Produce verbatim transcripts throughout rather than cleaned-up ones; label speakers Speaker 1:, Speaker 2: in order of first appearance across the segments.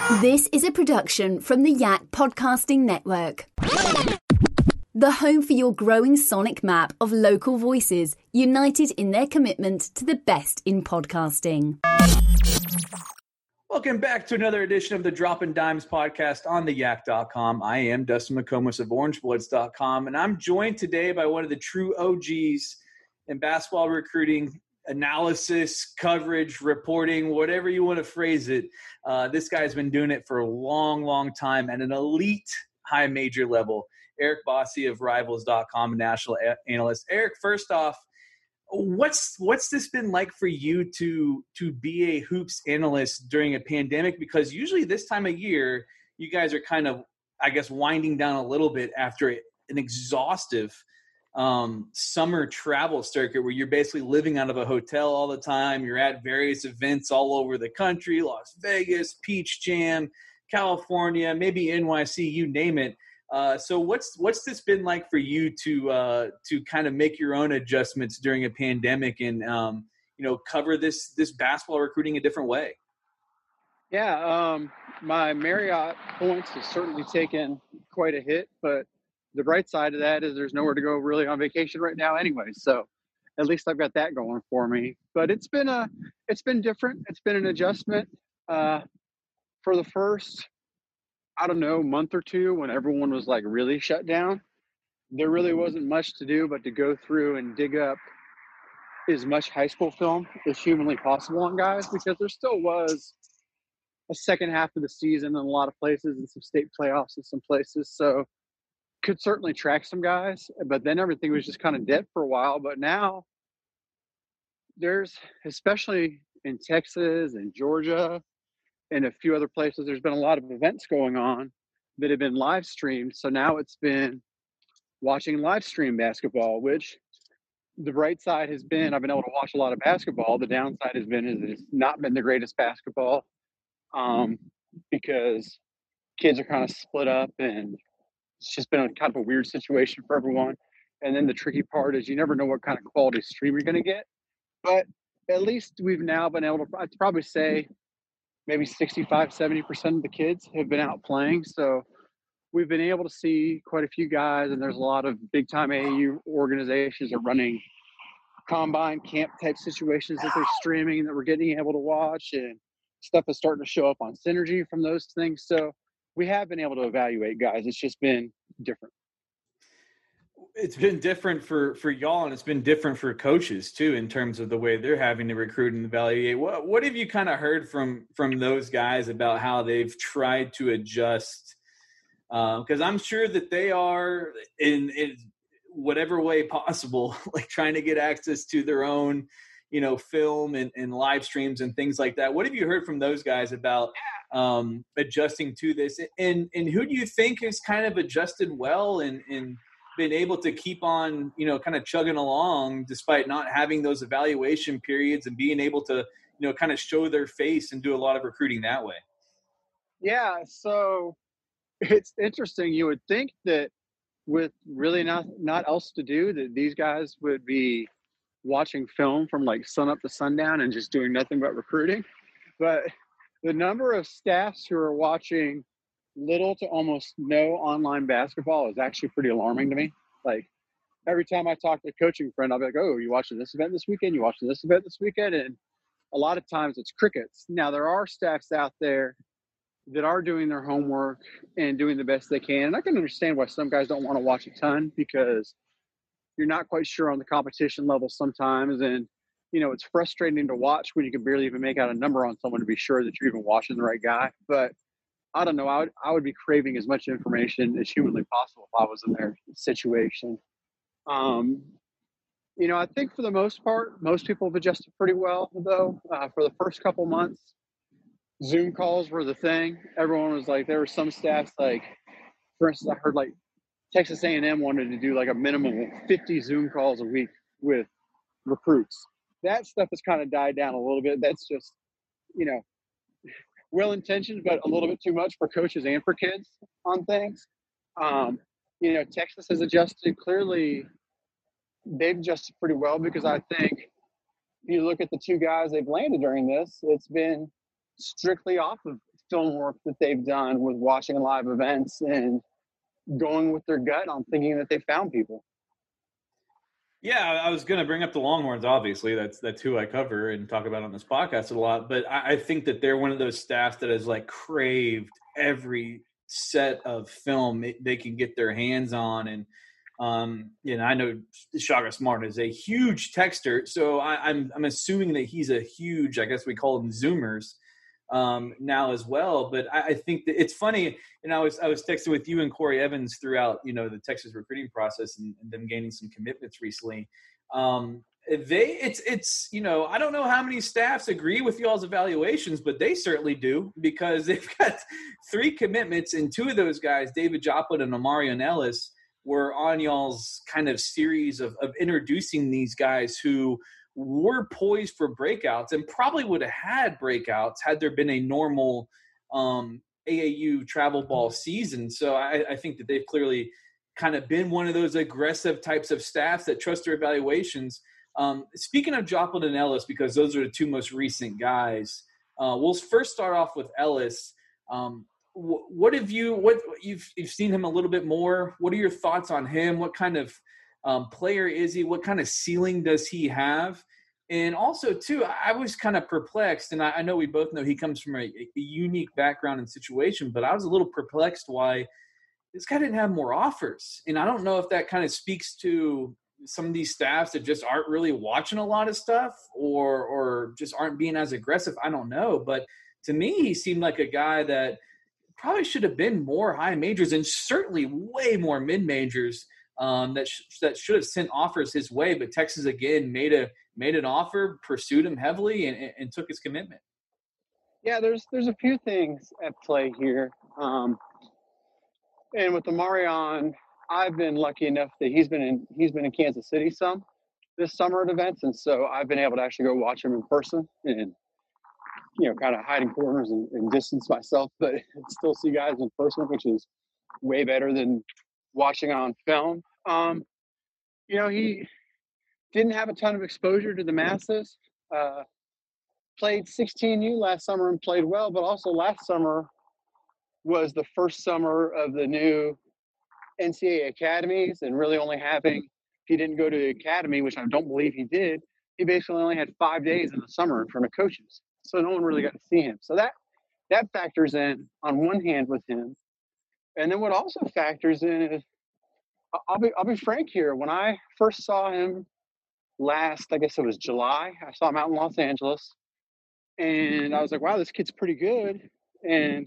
Speaker 1: This is a production from the Yak Podcasting Network. The home for your growing sonic map of local voices, united in their commitment to the best in podcasting.
Speaker 2: Welcome back to another edition of the Droppin' Dimes podcast on the yak dot com. I am Dustin McComas of orange bloods dot com, and I'm joined today by one of the true O Gs in basketball recruiting, analysis, coverage, reporting, whatever you want to phrase it. Uh, this guy's been doing it for a long, long time at an elite high major level. Eric Bossi of rivals dot com, national a- analyst. Eric, first off, what's what's this been like for you to to be a hoops analyst during a pandemic? Because usually this time of year, you guys are kind of, I guess, winding down a little bit after an exhaustive um, summer travel circuit where you're basically living out of a hotel all the time. You're at various events all over the country, Las Vegas, Peach Jam, California, maybe N Y C, you name it. Uh, so what's what's this been like for you to uh, to kind of make your own adjustments during a pandemic and um, you know cover this this basketball recruiting a different way?
Speaker 3: Yeah, um, my Marriott points have certainly taken quite a hit, but the bright side of that is there's nowhere to go really on vacation right now anyway. So at least I've got that going for me. But it's been a it's been different. It's been an adjustment uh, for the first, I don't know, month or two when everyone was like really shut down. There really wasn't much to do but to go through and dig up as much high school film as humanly possible on guys, because there still was a second half of the season in a lot of places and some state playoffs in some places. So could certainly track some guys, but then everything was just kind of dead for a while. But now there's, especially in Texas and Georgia and a few other places, there's been a lot of events going on that have been live streamed. So now it's been watching live stream basketball, which the bright side has been I've been able to watch a lot of basketball. The downside has been is it's not been the greatest basketball um, because kids are kind of split up and it's just been a kind of a weird situation for everyone. And then the tricky part is you never know what kind of quality stream you're going to get. But at least we've now been able to, I'd probably say, maybe sixty-five, seventy percent of the kids have been out playing. So we've been able to see quite a few guys, and there's a lot of big-time A A U organizations are running combine camp type situations that they're streaming that we're getting able to watch, and stuff is starting to show up on Synergy from those things. So we have been able to evaluate guys. It's just been different.
Speaker 2: It's been different for, for y'all, and it's been different for coaches too, in terms of the way they're having to recruit and evaluate. What what have you kind of heard from from those guys about how they've tried to adjust? Because um, I'm sure that they are in, in whatever way possible, like trying to get access to their own, you know, film and, and live streams and things like that. What have you heard from those guys about um, adjusting to this? And and who do you think has kind of adjusted well and and been able to keep on, you know, kind of chugging along despite not having those evaluation periods and being able to, you know, kind of show their face and do a lot of recruiting that way?
Speaker 3: Yeah, so it's interesting. You would think that with really not not else to do, that these guys would be watching film from like sun up to sundown and just doing nothing but recruiting. But the number of staffs who are watching little to almost no online basketball is actually pretty alarming to me. Like every time I talk to a coaching friend, I'll be like, oh, you watching this event this weekend? You watching this event this weekend? And a lot of times it's crickets. Now there are staffs out there that are doing their homework and doing the best they can. And I can understand why some guys don't want to watch a ton, because you're not quite sure on the competition level sometimes. And, you know, it's frustrating to watch when you can barely even make out a number on someone to be sure that you're even watching the right guy. But I don't know. I would, I would be craving as much information as humanly possible if I was in their situation. Um, you know, I think for the most part, most people have adjusted pretty well, though. Uh, for the first couple months, Zoom calls were the thing. Everyone was like, there were some staffs, like, for instance, I heard like Texas A and M wanted to do like a minimum of fifty Zoom calls a week with recruits. That stuff has kind of died down a little bit. That's just, you know, well-intentioned, but a little bit too much for coaches and for kids on things. Um, you know, Texas has adjusted. Clearly, they've adjusted pretty well, because I think if you look at the two guys they've landed during this, it's been strictly off of film work that they've done with watching live events and going with their gut on thinking that they found people.
Speaker 2: Yeah, I was going to bring up the Longhorns. Obviously, that's that's who I cover and talk about on this podcast a lot. But I, I think that they're one of those staffs that has like craved every set of film they can get their hands on. And um, you know, I know Shaka Smart is a huge texter, so I, I'm I'm assuming that he's a huge, I guess we call them Zoomers um, now as well. But I, I think that it's funny. And I was I was texting with you and Corey Evans throughout, you know, the Texas recruiting process and, and them gaining some commitments recently. Um, they it's it's you know, I don't know how many staffs agree with y'all's evaluations, but they certainly do, because they've got three commitments, and two of those guys, David Joplin and Omarion Ellis, were on y'all's kind of series of, of introducing these guys who were poised for breakouts and probably would have had breakouts had there been a normal um, A A U travel ball season. So I, I think that they've clearly kind of been one of those aggressive types of staffs that trust their evaluations. Um, speaking of Joplin and Ellis, because those are the two most recent guys, uh, we'll first start off with Ellis. Um, wh- what have you, what you've, you've seen him a little bit more. What are your thoughts on him? What kind of um, player is he? What kind of ceiling does he have? And also, too, I was kind of perplexed, and I, I know we both know he comes from a, a unique background and situation, but I was a little perplexed why this guy didn't have more offers. And I don't know if that kind of speaks to some of these staffs that just aren't really watching a lot of stuff or or just aren't being as aggressive. I don't know. But to me, he seemed like a guy that probably should have been more high majors and certainly way more mid-majors um, that, sh- that should have sent offers his way. But Texas, again, made a made an offer, pursued him heavily, and, and, and took his commitment.
Speaker 3: Yeah, there's there's a few things at play here. Um, and with Omarion, I've been lucky enough that he's been in he's been in Kansas City some this summer at events, and so I've been able to actually go watch him in person and, you know, kind of hide in corners and, and distance myself, but still see guys in person, which is way better than watching on film. Um, you know, he didn't have a ton of exposure to the masses. Uh, played sixteen U last summer and played well, but also last summer was the first summer of the new N C double A academies, and really only having, if he didn't go to the academy, which I don't believe he did, he basically only had five days in the summer in front of coaches. So no one really got to see him. So that that factors in on one hand with him. And then what also factors in is, I'll be I'll be frank here. When I first saw him last, I guess it was July, I saw him out in Los Angeles, and I was like, wow, this kid's pretty good. And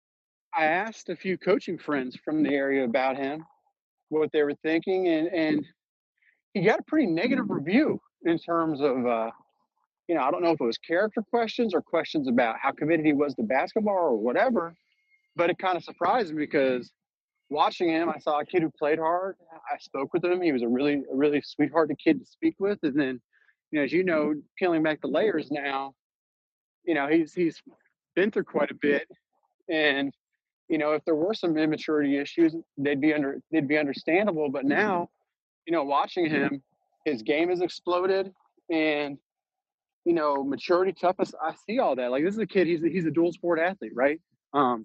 Speaker 3: I asked a few coaching friends from the area about him, what they were thinking, and and he got a pretty negative review in terms of, uh, you know, I don't know if it was character questions or questions about how committed he was to basketball or whatever, but it kind of surprised me because watching him, I saw a kid who played hard. I spoke with him. He was a really, a really sweethearted kid to speak with. And then, you know, as you know, peeling back the layers now, you know, he's he's been through quite a bit, and you know, if there were some immaturity issues, they'd be under they'd be understandable. But now, you know, watching him, his game has exploded, and you know, maturity, toughness. I see all that. Like, this is a kid. He's a, he's a dual sport athlete, right? Um,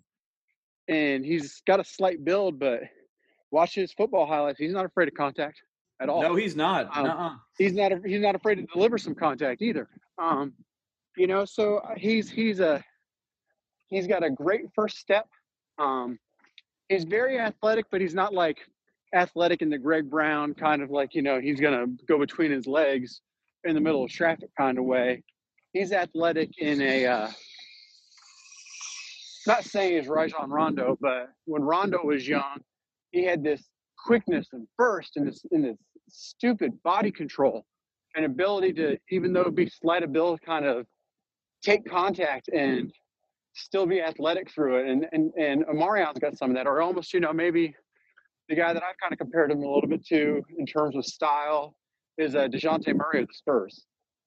Speaker 3: and he's got a slight build, but watch his football highlights. He's not afraid of contact at all.
Speaker 2: No, he's not.
Speaker 3: Um,
Speaker 2: Nuh-uh.
Speaker 3: He's not. He's not afraid to deliver some contact either. Um, you know, so he's he's a he's got a great first step. Um, he's very athletic, but he's not like athletic in the Greg Brown kind of like, you know, he's going to go between his legs in the middle of traffic kind of way. He's athletic in a, uh, not saying he's Rajon Rondo, but when Rondo was young, he had this quickness and burst and this, and this stupid body control and ability to, even though it be slight ability, kind of take contact and still be athletic through it. And, and, and Omarion's got some of that, or almost, you know, maybe the guy that I've kind of compared him a little bit to in terms of style is uh, DeJounte Murray of the Spurs.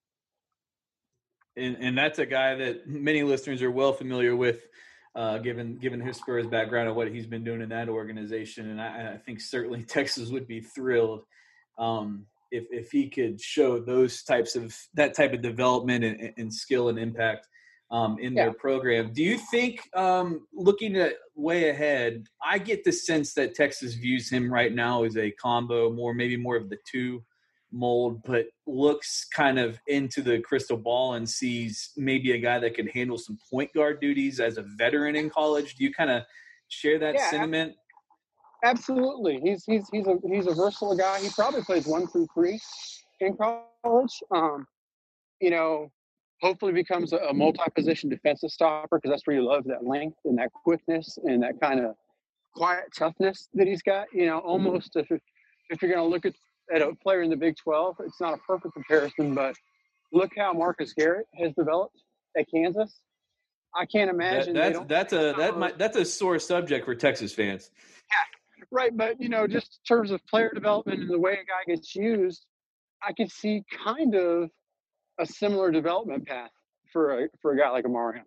Speaker 2: And, and that's a guy that many listeners are well familiar with, uh, given given his Spurs background and what he's been doing in that organization. And I, I think certainly Texas would be thrilled um, if if he could show those types of that type of development and, and skill and impact um, in
Speaker 3: Yeah.
Speaker 2: their program. Do you think, um, looking at way ahead, I get the sense that Texas views him right now as a combo, more maybe more of the two mold, but looks kind of into the crystal ball and sees maybe a guy that could handle some point guard duties as a veteran in college. Do you kind of share that
Speaker 3: Yeah,
Speaker 2: sentiment?
Speaker 3: absolutely. He's he's he's a he's a versatile guy. He probably plays one through three in college. Um, you know, hopefully becomes a, a multi-position defensive stopper because that's where you love that length and that quickness and that kind of quiet toughness that he's got. You know, almost if if you're going to look at at a player in the Big twelve, it's not a perfect comparison, but look how Marcus Garrett has developed at Kansas. I can't imagine
Speaker 2: That,
Speaker 3: they
Speaker 2: that's
Speaker 3: don't.
Speaker 2: that's a that might that's a sore subject for Texas fans.
Speaker 3: Right, but you know, just in terms of player development and the way a guy gets used, I could see kind of a similar development path for a for a guy like Omarion.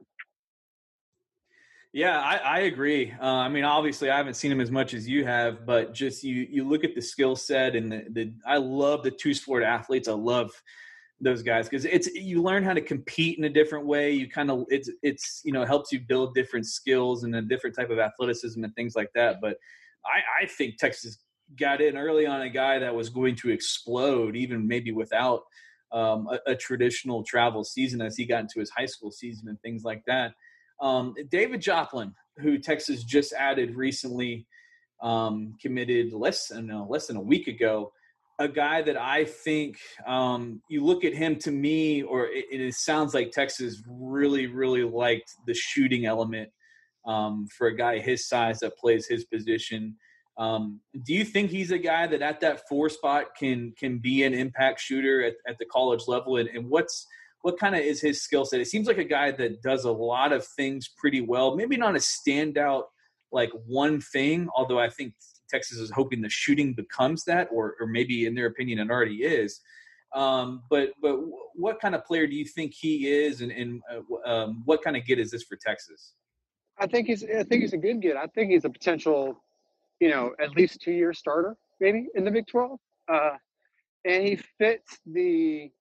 Speaker 2: Yeah, I, I agree. Uh, I mean, obviously, I haven't seen him as much as you have, but just you you look at the skill set and the, the I love the two sport athletes. I love those guys because it's you learn how to compete in a different way. You kind of it's it's you know helps you build different skills and a different type of athleticism and things like that. But I, I think Texas got in early on a guy that was going to explode, even maybe without um, a, a traditional travel season as he got into his high school season and things like that. Um, David Joplin, who Texas just added recently, um, committed less than uh, less than a week ago. A guy that I think um, you look at him to me, or it, it sounds like Texas really, really liked the shooting element um, for a guy his size that plays his position. Um, do you think he's a guy that at that four spot can can be an impact shooter at, at the college level? And, and what's what kind of is his skill set? It seems like a guy that does a lot of things pretty well. Maybe not a standout like one thing, although I think Texas is hoping the shooting becomes that, or or maybe in their opinion it already is. Um, but but what kind of player do you think he is, and, and uh, um, what kind of get is this for Texas?
Speaker 3: I think he's I think he's a good kid. I think he's a potential, you know, at least two year starter maybe in the Big twelve, uh, and he fits the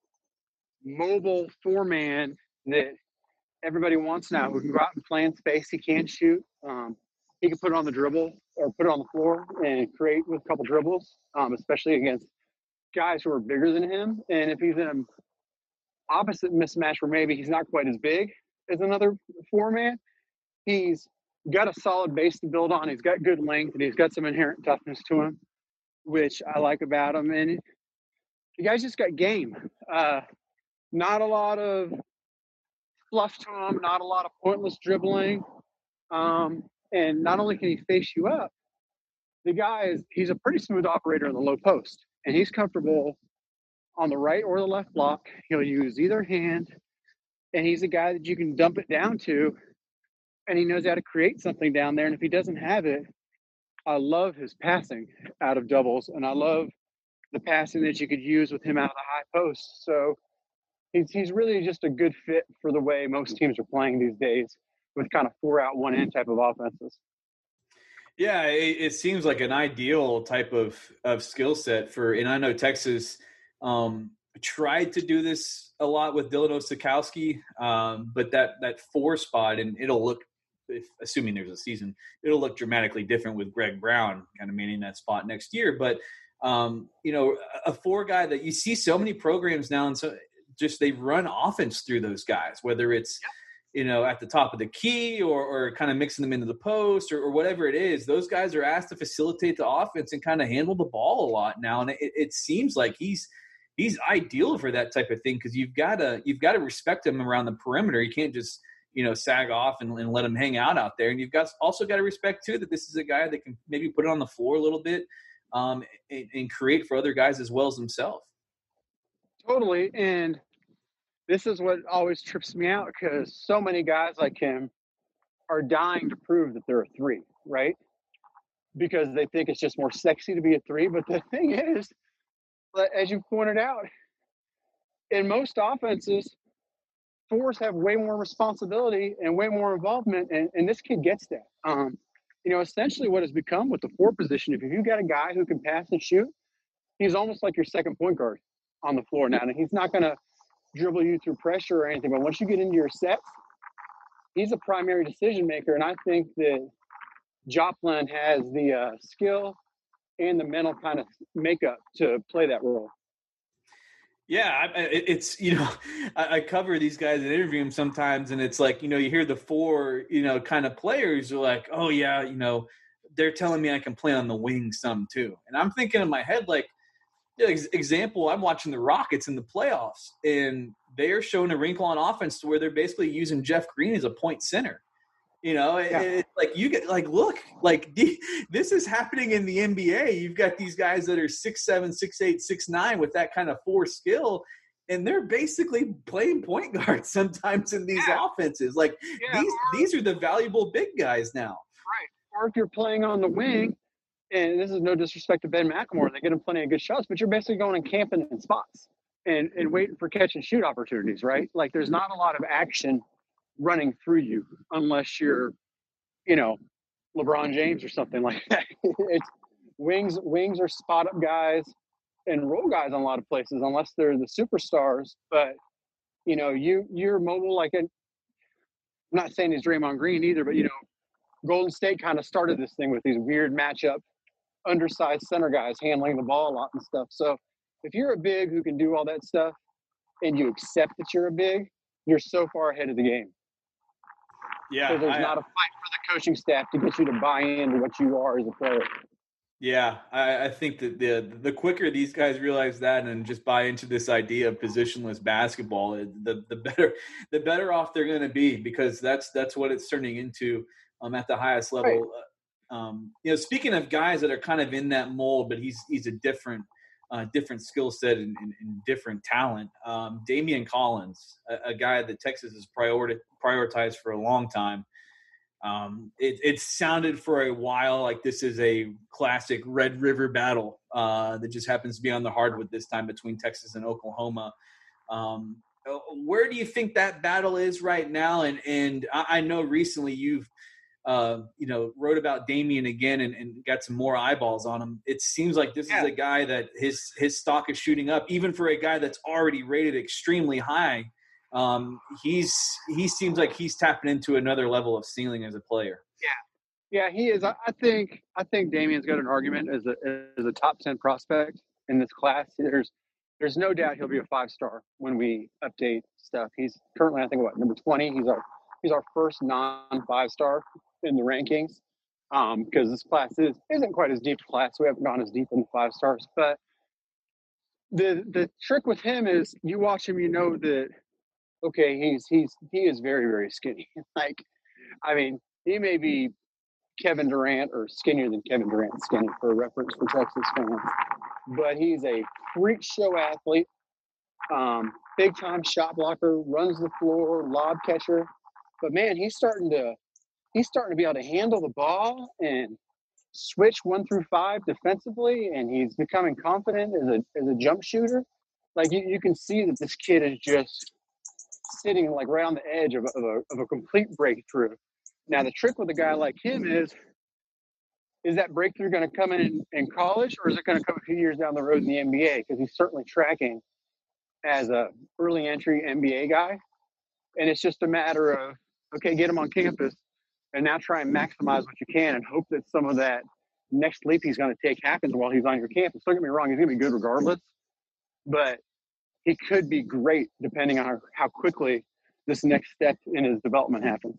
Speaker 3: mobile four man that everybody wants now, who can go out and play in space. He can shoot. Um, he can put it on the dribble or put it on the floor and create with a couple dribbles, um, especially against guys who are bigger than him. And if he's in an opposite mismatch where maybe he's not quite as big as another four man, he's got a solid base to build on. He's got good length and he's got some inherent toughness to him, which I like about him. And the guy's just got game. Uh, not a lot of fluff to him, not a lot of pointless dribbling. Um, and not only can he face you up, the guy is, he's a pretty smooth operator in the low post. And he's comfortable on the right or the left block. He'll use either hand. And he's a guy that you can dump it down to. And he knows how to create something down there. And if he doesn't have it, I love his passing out of doubles. And I love the passing that you could use with him out of the high post. So he's he's really just a good fit for the way most teams are playing these days with kind of four out, one in type of offenses.
Speaker 2: Yeah, it, it seems like an ideal type of, of skill set for, and I know Texas um, tried to do this a lot with Dylan Osakowski, um, but that, that four spot, and it'll look, if, assuming there's a season, it'll look dramatically different with Greg Brown kind of manning that spot next year. But, um, you know, a four guy that you see so many programs now, and so just they run offense through those guys, whether it's, you know, at the top of the key or, or kind of mixing them into the post or, or whatever it is. Those guys are asked to facilitate the offense and kind of handle the ball a lot now. And it, it seems like he's he's ideal for that type of thing because you've got to you've got to respect him around the perimeter. You can't just, you know, sag off and, and let him hang out out there. And you've got also got to respect, too, that this is a guy that can maybe put it on the floor a little bit um, and, and create for other guys as well as himself.
Speaker 3: Totally. And this is what always trips me out because so many guys like him are dying to prove that they're a three, right? Because they think it's just more sexy to be a three. But the thing is, as you pointed out, in most offenses, fours have way more responsibility and way more involvement, and, and this kid gets that. Um, you know, essentially what has become with the four position, if you've got a guy who can pass and shoot, he's almost like your second point guard on the floor now. And he's not going to dribble you through pressure or anything, but once you get into your sets, he's a primary decision maker, and I think that Joplin has the uh, skill and the mental kind of makeup to play that role.
Speaker 2: Yeah, I, it's, you know, I, I cover these guys and interview them sometimes, and it's like, you know, you hear the four, you know, kind of players are like, oh, yeah, you know, they're telling me I can play on the wing some too. And I'm thinking in my head, like, yeah, example, I'm watching the Rockets in the playoffs, and they're showing a wrinkle on offense to where they're basically using Jeff Green as a point center. You know, yeah. it, it's like you get like, look, like this is happening in the N B A. You've got these guys that are six, seven, six, eight, six, nine with that kind of force skill, and they're basically playing point guards sometimes in these yeah. offenses. Like yeah. these, these are the valuable big guys now.
Speaker 3: Right. Or if you're playing on the wing, and this is no disrespect to Ben McLemore, they get him plenty of good shots, but you're basically going and camping in spots and, and waiting for catch and shoot opportunities, right? Like there's not a lot of action running through you unless you're, you know, LeBron James or something like that. It's wings, wings are spot up guys and roll guys in a lot of places, unless they're the superstars. But, you know, you, you're mobile like a, I'm not saying he's Draymond Green either, but, you know, Golden State kind of started this thing with these weird matchup, undersized center guys handling the ball a lot and stuff. So if you're a big who can do all that stuff and you accept that you're a big, you're so far ahead of the game.
Speaker 2: Yeah,
Speaker 3: so there's
Speaker 2: I,
Speaker 3: not a fight for the coaching staff to get you to buy into what you are as a player.
Speaker 2: Yeah, I, I think that the the quicker these guys realize that and just buy into this idea of positionless basketball, the the better the better off they're going to be, because that's that's what it's turning into um, at the highest level. Right. Um, you know, speaking of guys that are kind of in that mold, but he's he's a different uh, different skill set and, and, and different talent. Um, Damian Collins, a, a guy that Texas has priori- prioritized for a long time. Um, it, it sounded for a while like this is a classic Red River battle uh, that just happens to be on the hardwood this time between Texas and Oklahoma. Um, where do you think that battle is right now? And and I, I know recently you've uh, you know wrote about Damian again and, and got some more eyeballs on him. It seems like this yeah. is a guy that his his stock is shooting up, even for a guy that's already rated extremely high. Um, he's he seems like he's tapping into another level of ceiling as a player.
Speaker 3: Yeah, yeah, he is. I, I think I think Damian's got an argument as a as a top ten prospect in this class. There's there's no doubt he'll be a five star when we update stuff. He's currently, I think, what, number twenty. He's our he's our first non five star in the rankings, um, because this class is isn't quite as deep a class. So we haven't gone as deep in the five stars. But the the trick with him is you watch him, you know that. Okay, he's he's he is very, very skinny. Like, I mean, he may be Kevin Durant or skinnier than Kevin Durant skinny for reference for Texas fans, but he's a freak show athlete, um, big time shot blocker, runs the floor, lob catcher. But man, he's starting to he's starting to be able to handle the ball and switch one through five defensively, and he's becoming confident as a as a jump shooter. Like you, you can see that this kid is just sitting like right on the edge of a, of a, of a complete breakthrough. Now, the trick with a guy like him is, is that breakthrough going to come in in college, or is it going to come a few years down the road in the N B A? Because he's certainly tracking as a early entry N B A guy. And it's just a matter of, okay, get him on campus and now try and maximize what you can and hope that some of that next leap he's going to take happens while he's on your campus. Don't get me wrong, he's going to be good regardless. But he could be great depending on how quickly this next step in his development happens.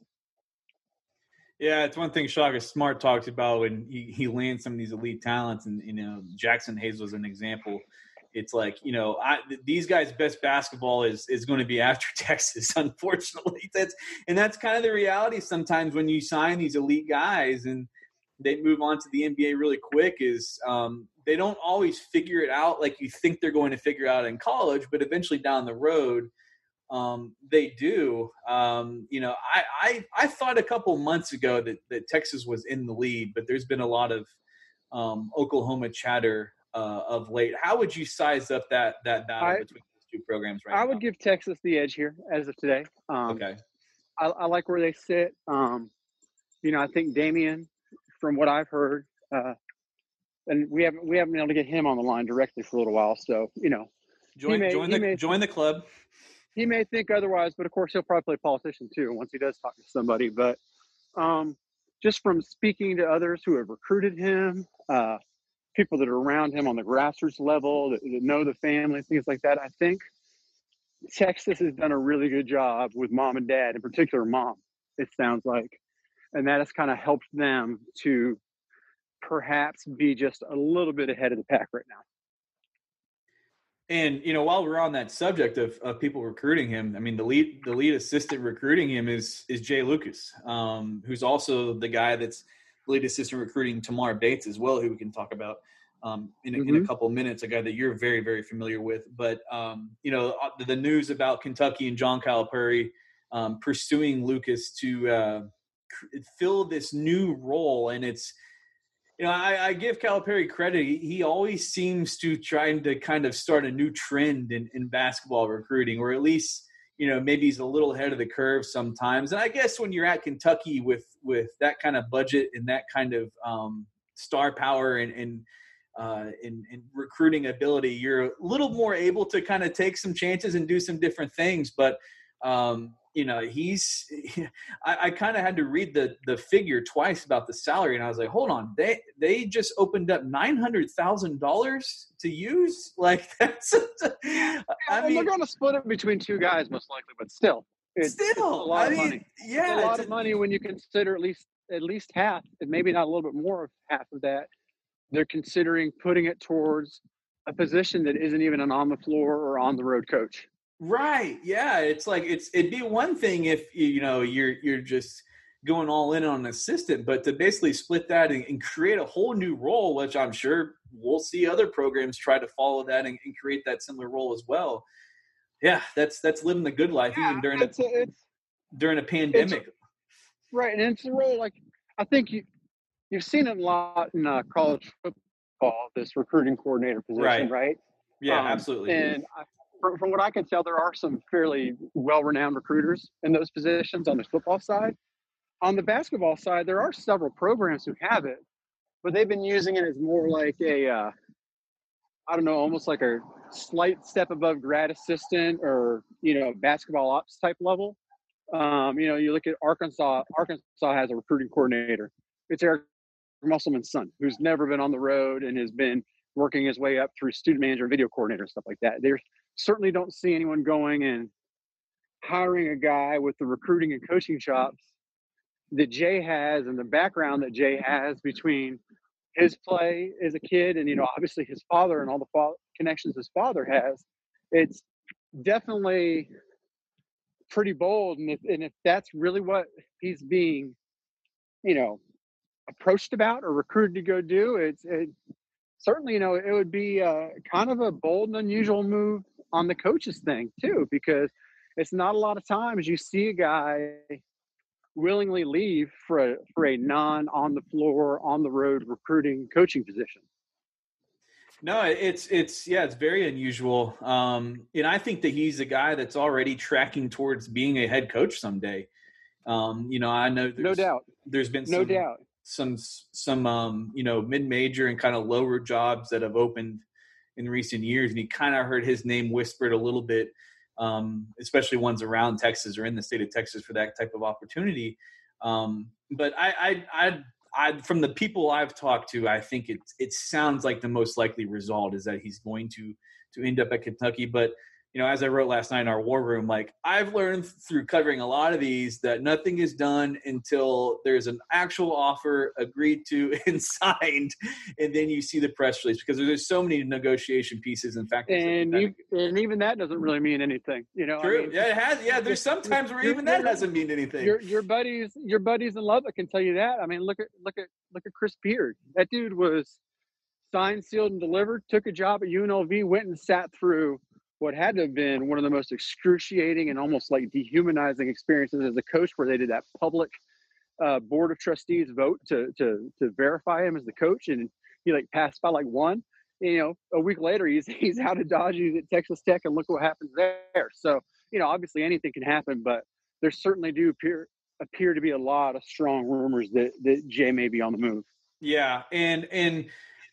Speaker 2: Yeah, it's one thing Shaka Smart talks about when he, he lands some of these elite talents, and you know Jackson Hayes was an example. It's like, you know, I, these guys' best basketball is is going to be after Texas, unfortunately. That's and that's kind of the reality sometimes when you sign these elite guys and they move on to the N B A really quick. Is um, they don't always figure it out like you think they're going to figure out in college, but eventually down the road, um, they do. Um, you know, I, I I thought a couple months ago that, that Texas was in the lead, but there's been a lot of um, Oklahoma chatter uh, of late. How would you size up that that battle I, between those two programs right
Speaker 3: I
Speaker 2: now?
Speaker 3: I would give Texas the edge here as of today. Um,
Speaker 2: okay.
Speaker 3: I, I like where they sit. Um, you know, I think Damian, from what I've heard, uh, and we haven't we haven't been able to get him on the line directly for a little while. So, you know,
Speaker 2: join
Speaker 3: may,
Speaker 2: join the
Speaker 3: may,
Speaker 2: join the club.
Speaker 3: he may think otherwise, but of course he'll probably play politician too once he does talk to somebody. But um, just from speaking to others who have recruited him, uh, people that are around him on the grassroots level that, that know the family, things like that, I think Texas has done a really good job with mom and dad, in particular mom, it sounds like. And that has kind of helped them to perhaps be just a little bit ahead of the pack right now.
Speaker 2: And, you know, while we're on that subject of, of people recruiting him, I mean, the lead the lead assistant recruiting him is is Jay Lucas, um, who's also the guy that's lead assistant recruiting Tamar Bates as well, who we can talk about um, in, mm-hmm. in a couple of minutes, a guy that you're very, very familiar with. But, um, you know, the news about Kentucky and John Calipari um, pursuing Lucas to uh, fill this new role, and it's, you know, I, I give Calipari credit. He, he always seems to trying to kind of start a new trend in, in basketball recruiting, or at least, you know, maybe he's a little ahead of the curve sometimes. And I guess when you're at Kentucky with with that kind of budget and that kind of um, star power and and, uh, and and recruiting ability, you're a little more able to kind of take some chances and do some different things. But um, you know, he's – I, I kind of had to read the the figure twice about the salary, and I was like, hold on. They they just opened up nine hundred thousand dollars to use? Like, that's – I
Speaker 3: well,
Speaker 2: mean –
Speaker 3: they're going to split it between two guys most likely, but still. It's,
Speaker 2: still.
Speaker 3: it's a lot
Speaker 2: I
Speaker 3: of
Speaker 2: mean,
Speaker 3: money.
Speaker 2: yeah.
Speaker 3: It's a lot
Speaker 2: it's
Speaker 3: of money when you consider at least at least half, and maybe not a little bit more of half of that. They're considering putting it towards a position that isn't even an on-the-floor or on-the-road coach.
Speaker 2: Right. Yeah. It's like it's it'd be one thing if you know you're you're just going all in on an assistant, but to basically split that and, and create a whole new role, which I'm sure we'll see other programs try to follow that and, and create that similar role as well. Yeah, that's that's living the good life,
Speaker 3: yeah,
Speaker 2: even during a,
Speaker 3: it's a it's,
Speaker 2: during a pandemic.
Speaker 3: Right, and it's a role like I think you you've seen it a lot in uh, college football. This recruiting coordinator position,
Speaker 2: Right.
Speaker 3: right?
Speaker 2: Yeah,
Speaker 3: um,
Speaker 2: absolutely.
Speaker 3: And I, From, from what I can tell, there are some fairly well-renowned recruiters in those positions on the football side. On the basketball side, there are several programs who have it, but they've been using it as more like a, uh, I don't know, almost like a slight step above grad assistant or, you know, basketball ops type level. Um, you know, you look at Arkansas. Arkansas has a recruiting coordinator. It's Eric Musselman's son, who's never been on the road and has been working his way up through student manager, video coordinator, stuff like that. There's certainly don't see anyone going and hiring a guy with the recruiting and coaching chops that Jay has and the background that Jay has between his play as a kid and, you know, obviously his father and all the fa- connections his father has. It's definitely pretty bold. And if, and if that's really what he's being, you know, approached about or recruited to go do, it's it, certainly, you know, it would be uh, kind of a bold and unusual move on the coaches thing too, because it's not a lot of times you see a guy willingly leave for a for a non on the floor, on the road recruiting coaching position.
Speaker 2: No, it's it's yeah, it's very unusual. Um, and I think that he's a guy that's already tracking towards being a head coach someday. Um, you know, I know
Speaker 3: no doubt
Speaker 2: there's been
Speaker 3: no
Speaker 2: some,
Speaker 3: doubt
Speaker 2: some some um, you know, mid-major and kind of lower jobs that have opened in recent years, and he kind of heard his name whispered a little bit, um, especially ones around Texas or in the state of Texas for that type of opportunity. Um, but I, I, I, I, from the people I've talked to, I think it it sounds like the most likely result is that he's going to to end up at Kentucky. But you know, as I wrote last night in our war room, like I've learned through covering a lot of these that nothing is done until there's an actual offer agreed to and signed, and then you see the press release because there's so many negotiation pieces and factors.
Speaker 3: And you, and even that doesn't really mean anything, you know.
Speaker 2: True.
Speaker 3: I mean,
Speaker 2: yeah, it has. Yeah, there's some times where even that doesn't mean anything.
Speaker 3: Your your buddies, your buddies in Lubbock can tell you that. I mean, look at look at look at Chris Beard. That dude was signed, sealed, and delivered. Took a job at U N L V. Went and sat through what had to have been one of the most excruciating and almost like dehumanizing experiences as a coach, where they did that public uh, board of trustees vote to to to verify him as the coach, and he like passed by like one. You know, a week later he's he's out of Dodge, he's at Texas Tech, and look what happens there. So you know, obviously anything can happen, but there certainly do appear appear to be a lot of strong rumors that that Jay may be on the move.
Speaker 2: Yeah, and and.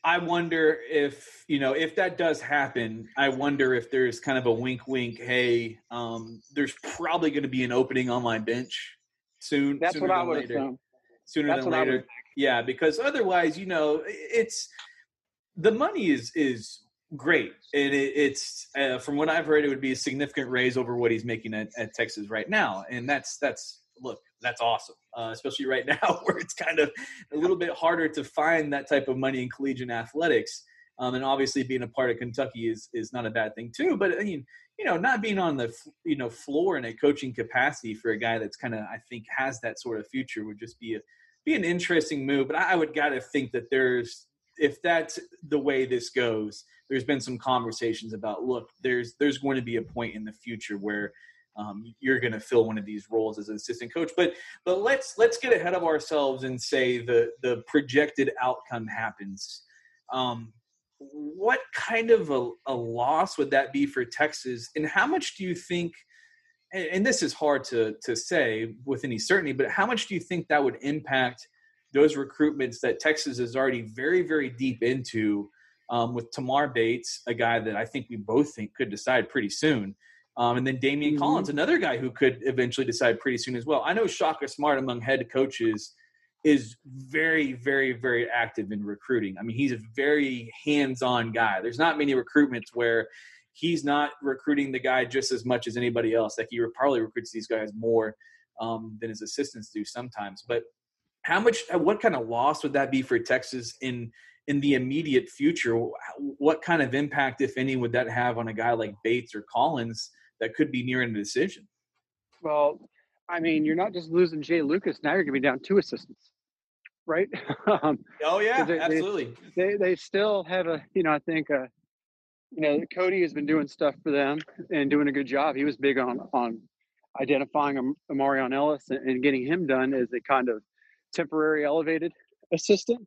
Speaker 2: I wonder if, you know, if that does happen, I wonder if there's kind of a wink, wink. Hey, um, there's probably going to be an opening on my bench soon.
Speaker 3: That's
Speaker 2: sooner
Speaker 3: what I
Speaker 2: than
Speaker 3: would
Speaker 2: later.
Speaker 3: assume.
Speaker 2: Sooner
Speaker 3: That's
Speaker 2: than
Speaker 3: what I would
Speaker 2: later.
Speaker 3: think.
Speaker 2: Yeah, because otherwise, you know, it's the money is is great, and it, it's uh, from what I've heard, it would be a significant raise over what he's making at, at Texas right now, and that's that's look, that's awesome, uh, especially right now where it's kind of a little bit harder to find that type of money in collegiate athletics. Um, and obviously, being a part of Kentucky is is not a bad thing too. But I mean, you know, not being on the you know floor in a coaching capacity for a guy that's kind of I think has that sort of future would just be a be an interesting move. But I would gotta think that there's if that's the way this goes, there's been some conversations about look, there's there's going to be a point in the future where um, you're going to fill one of these roles as an assistant coach. But but let's let's get ahead of ourselves and say the the projected outcome happens. Um, what kind of a, a loss would that be for Texas? And how much do you think, and, and this is hard to, to say with any certainty, but how much do you think that would impact those recruitments that Texas is already very, very deep into um, with Tamar Bates, a guy that I think we both think could decide pretty soon. Um, and then Damian mm-hmm. Collins, another guy who could eventually decide pretty soon as well. I know Shaka Smart among head coaches is very, very, very active in recruiting. I mean, he's a very hands-on guy. There's not many recruitments where he's not recruiting the guy just as much as anybody else. Like he probably recruits these guys more um, than his assistants do sometimes. But how much, what kind of loss would that be for Texas in in the immediate future? What kind of impact, if any, would that have on a guy like Bates or Collins that could be nearing a decision?
Speaker 3: Well, I mean, you're not just losing Jay Lucas. Now you're going to be down two assistants, right? um,
Speaker 2: oh, yeah,
Speaker 3: they,
Speaker 2: absolutely.
Speaker 3: They, they they still have a, you know, I think, uh, you know, Cody has been doing stuff for them and doing a good job. He was big on on identifying Amarion Ellis and, and getting him done as a kind of temporary elevated assistant.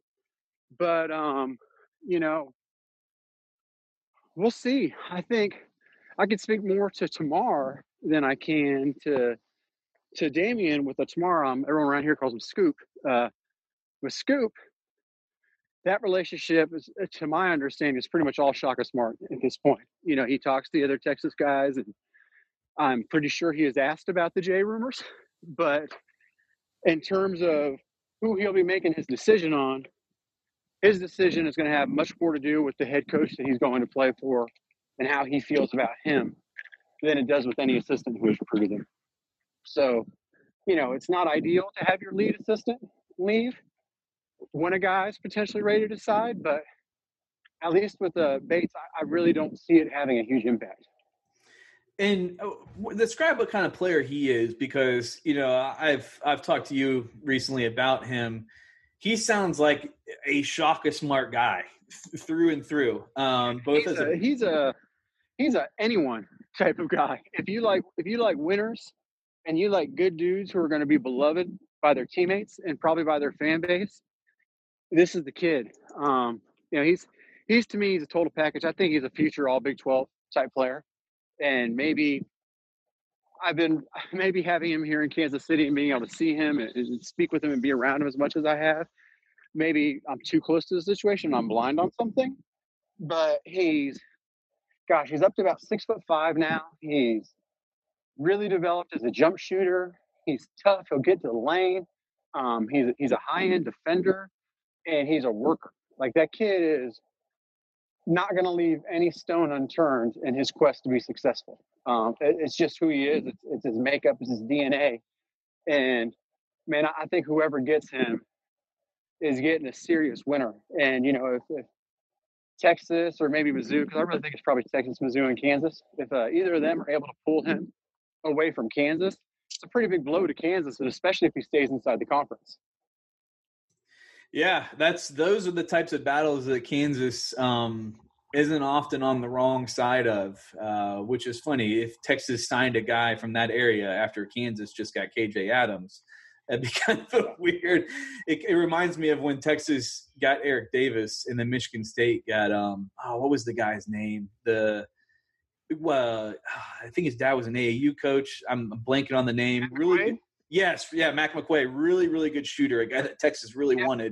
Speaker 3: But, um, you know, we'll see. I think I can speak more to Tamar than I can to to Damian with the Tamar. Um, everyone around here calls him Scoop. Uh, with Scoop, that relationship is, to my understanding, is pretty much all Shaka Smart at this point. You know, he talks to the other Texas guys, and I'm pretty sure he has asked about the Jay rumors. But in terms of who he'll be making his decision on, his decision is going to have much more to do with the head coach that he's going to play for and how he feels about him than it does with any assistant who has recruited him. So, you know, it's not ideal to have your lead assistant leave when a guy's potentially ready to decide, but at least with uh, Bates, I, I really don't see it having a huge impact.
Speaker 2: And uh, describe what kind of player he is, because, you know, I've I've talked to you recently about him. He sounds like a Shaka Smart guy through and through. Um, both
Speaker 3: he's
Speaker 2: as
Speaker 3: a,
Speaker 2: a,
Speaker 3: he's a he's a anyone type of guy. If you like if you like winners and you like good dudes who are going to be beloved by their teammates and probably by their fan base, this is the kid. Um, you know, he's he's to me he's a total package. I think he's a future All Big twelve type player, and maybe I've been maybe having him here in Kansas City and being able to see him and, and speak with him and be around him as much as I have. Maybe I'm too close to the situation. I'm blind on something, but he's, gosh, he's up to about six foot five now. He's really developed as a jump shooter. He's tough. He'll get to the lane. Um, he's he's a high end defender, and he's a worker. Like, that kid is not going to leave any stone unturned in his quest to be successful. Um, it, it's just who he is. It's, it's his makeup. It's his D N A. And man, I think whoever gets him is getting a serious winner. And, you know, if, if Texas or maybe Mizzou, because I really think it's probably Texas, Mizzou, and Kansas, if uh, either of them are able to pull him away from Kansas, it's a pretty big blow to Kansas, and especially if he stays inside the conference.
Speaker 2: Yeah, that's those are the types of battles that Kansas um, isn't often on the wrong side of, uh, which is funny. If Texas signed a guy from that area after Kansas just got K J Adams, that'd be kind of weird. It, it reminds me of when Texas got Eric Davis and then Michigan State got, um, oh, what was the guy's name? The well, I think his dad was an A A U coach. I'm blanking on the name.
Speaker 3: Mac
Speaker 2: really
Speaker 3: McQuaid?
Speaker 2: good. Yes, yeah, Mac McQuaid, really, really good shooter, a guy that Texas really
Speaker 3: yeah.
Speaker 2: wanted.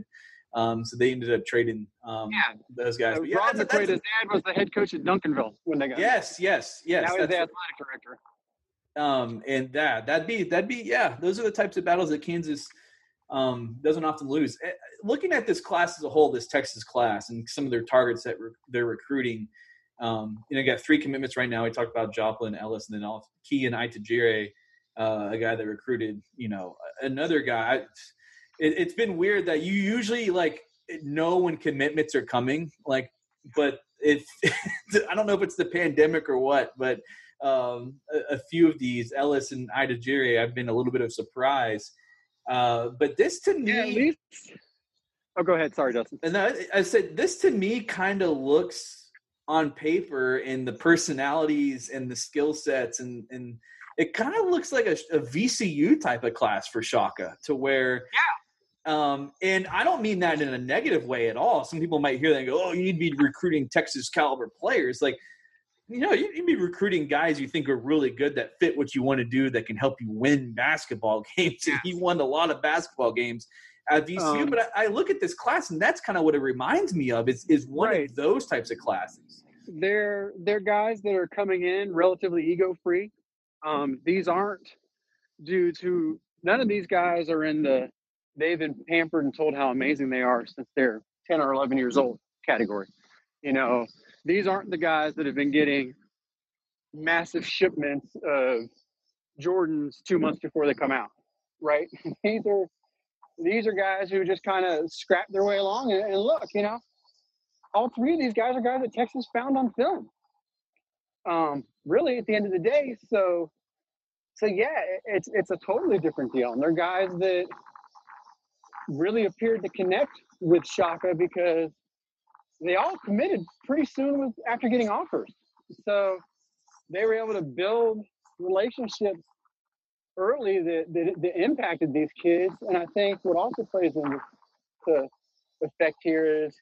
Speaker 2: Um, so they ended up trading um,
Speaker 3: Yeah.
Speaker 2: those guys.
Speaker 3: Uh,
Speaker 2: But yeah,
Speaker 3: Rob
Speaker 2: that's, that's,
Speaker 3: McQuaid's dad was the head coach at Duncanville when they got
Speaker 2: yes, yes, yes.
Speaker 3: Now he's
Speaker 2: that's
Speaker 3: the
Speaker 2: what-
Speaker 3: athletic director.
Speaker 2: Um, and that that'd be that'd be yeah. Those are the types of battles that Kansas um, doesn't often lose. Eh, Looking at this class as a whole, this Texas class, and some of their targets that re- they're recruiting. Um, you know, got three commitments right now. We talked about Joplin, Ellis, and then all Kean Itajire, uh, a guy that recruited. You know, another guy. It, it's been weird that you usually like know when commitments are coming, like, but if I don't know if it's the pandemic or what, but. Um, a, a few of these, Ellis and Itajire, I've been a little bit of surprise. Uh, but this to me,
Speaker 3: Yeah, at least. Oh, go ahead. Sorry, Justin.
Speaker 2: and I, I said this to me kind of looks on paper and the personalities and the skill sets, and and it kind of looks like a, a V C U type of class for Shaka, to where.
Speaker 3: Yeah.
Speaker 2: Um, and I don't mean that in a negative way at all. Some people might hear that and go, "Oh, you need to be recruiting Texas caliber players." Like. You know, you'd be recruiting guys you think are really good that fit what you want to do, that can help you win basketball games. And he won a lot of basketball games at V C U.
Speaker 3: Um,
Speaker 2: but I, I look at this class, and that's kind of what it reminds me of. Is is one
Speaker 3: Right.
Speaker 2: of those types of classes.
Speaker 3: They're they're guys that are coming in relatively ego free. Um, these aren't due to none of these guys are in the they've been pampered and told how amazing they are since they're ten or eleven years old category. You know, these aren't the guys that have been getting massive shipments of Jordans two months before they come out, right? These are these are guys who just kind of scrap their way along. And, and look, you know, all three of these guys are guys that Texas found on film. Um, really, at the end of the day, so so yeah, it, it's it's a totally different deal. And they're guys that really appeared to connect with Shaka because they all committed pretty soon with, after getting offers. So they were able to build relationships early that, that, that impacted these kids. And I think what also plays into the effect here is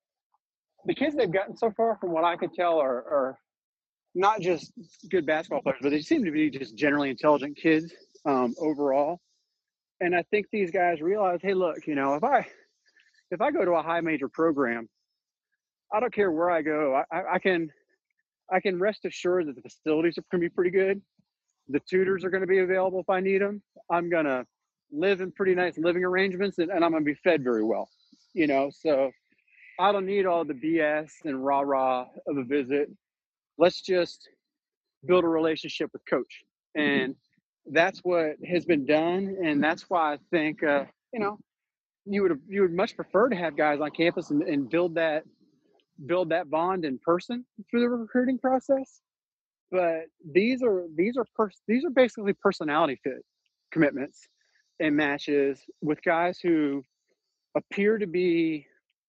Speaker 3: the kids they've gotten so far, from what I could tell, are, are not just good basketball players, but they seem to be just generally intelligent kids um, overall. And I think these guys realize, hey, look, you know, if I if I go to a high major program, I don't care where I go. I, I can I can rest assured that the facilities are going to be pretty good. The tutors are going to be available if I need them. I'm going to live in pretty nice living arrangements, and, and I'm going to be fed very well. You know, so I don't need all the B S and rah-rah of a visit. Let's just build a relationship with coach. And that's what has been done. And that's why I think, uh, you know, you would you would much prefer to have guys on campus and, and build that build that bond in person through the recruiting process. But these are these are pers- these are basically personality fit commitments and matches with guys who appear to be,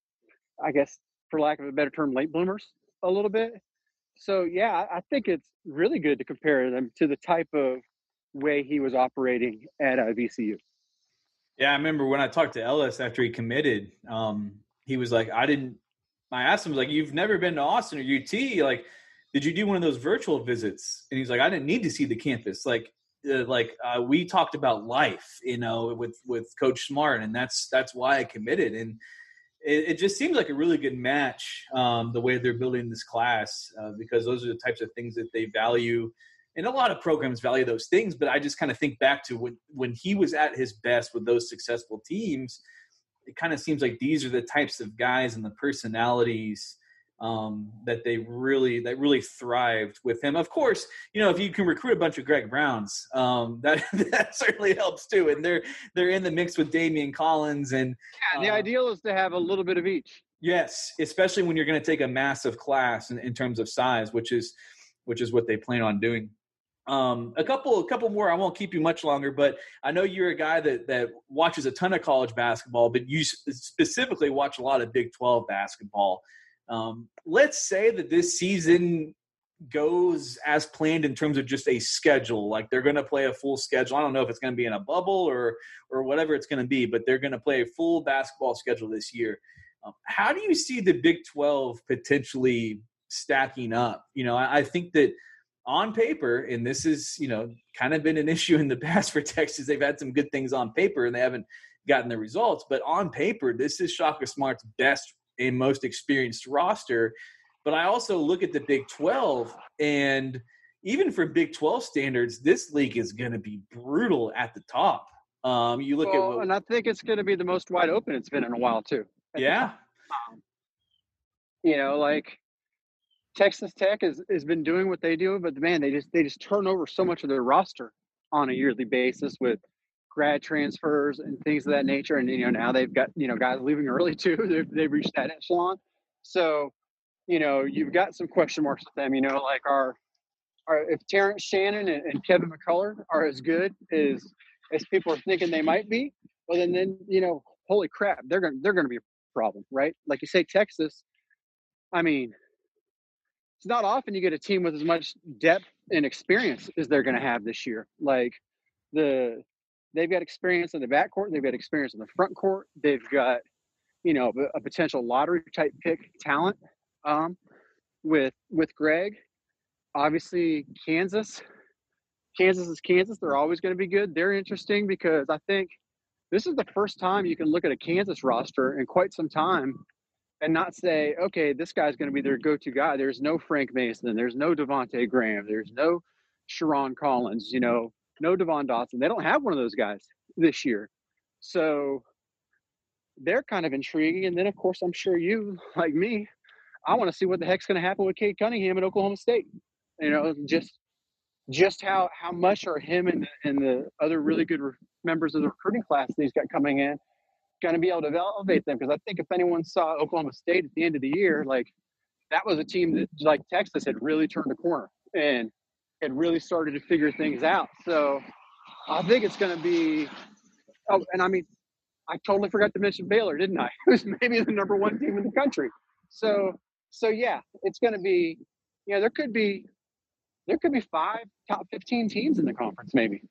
Speaker 3: I guess, for lack of a better term, late bloomers a little bit. So yeah, I think it's really good to compare them to the type of way he was operating at uh, V C U.
Speaker 2: Yeah, I remember when I talked to Ellis after he committed, um, he was like, I didn't, I asked him, like, you've never been to Austin or U T. Like, did you do one of those virtual visits? And he's like, I didn't need to see the campus. Like, uh, like uh, we talked about life, you know, with, with Coach Smart, and that's, that's why I committed. And it, it just seems like a really good match, um, the way they're building this class, uh, because those are the types of things that they value. And a lot of programs value those things, but I just kind of think back to when, when he was at his best with those successful teams. It kind of seems like these are the types of guys and the personalities um, that they really that really thrived with him. Of course, you know, if you can recruit a bunch of Greg Browns, um, that that certainly helps too. And they're they're in the mix with Damian Collins. And
Speaker 3: yeah, the uh, ideal is to have a little bit of each.
Speaker 2: Yes, especially when you're going to take a massive class in, in terms of size, which is which is what they plan on doing. Um, a couple, a couple more. I won't keep you much longer, but I know you're a guy that, that watches a ton of college basketball, but you specifically watch a lot of Big twelve basketball. Um, let's say that this season goes as planned in terms of just a schedule. Like they're going to play a full schedule. I don't know if it's going to be in a bubble or, or whatever it's going to be, but they're going to play a full basketball schedule this year. Um, how do you see the Big twelve potentially stacking up? You know, I, I think that, on paper, and this is, you know, kind of been an issue in the past for Texas. They've had some good things on paper, and they haven't gotten the results. But on paper, this is Shaka Smart's best and most experienced roster. But I also look at the Big twelve, and even for Big twelve standards, this league is going to be brutal at the top. Um, you look
Speaker 3: well,
Speaker 2: at what,
Speaker 3: and I think it's going to be the most wide open it's been in a while too.
Speaker 2: Yeah.
Speaker 3: You know, like Texas Tech has, has been doing what they do, but man, they just they just turn over so much of their roster on a yearly basis with grad transfers and things of that nature. And, you know, now they've got, you know, guys leaving early too. They've, they've reached that echelon. So, you know, you've got some question marks with them, you know, like our, our if Terrence Shannon and, and Kevin McCullough are as good as, as people are thinking they might be, well, then, then, you know, holy crap, they're going to, they're going to be a problem, right? Like you say, Texas, I mean, it's not often you get a team with as much depth and experience as they're going to have this year. Like the, they've got experience in the backcourt. They've got experience in the front court. They've got, you know, a potential lottery type pick talent um, with, with Greg. Obviously Kansas, Kansas is Kansas. They're always going to be good. They're interesting because I think this is the first time you can look at a Kansas roster in quite some time and not say, okay, this guy's going to be their go-to guy. There's no Frank Mason. There's no Devontae Graham. There's no Sharon Collins, you know, no Devon Dotson. They don't have one of those guys this year. So they're kind of intriguing. And then, of course, I'm sure you, like me, I want to see what the heck's going to happen with Cade Cunningham at Oklahoma State. You know, just just how, how much are him and, and the other really good re- members of the recruiting class that he's got coming in going to be able to elevate them. Because I think if anyone saw Oklahoma State at the end of the year, like that was a team that, like Texas, had really turned the corner and had really started to figure things out. So I think it's going to be – oh, and I mean, I totally forgot to mention Baylor, didn't I? It was maybe the number one team in the country. So, so yeah, it's going to be – yeah, there could be – there could be five top fifteen teams in the conference, maybe.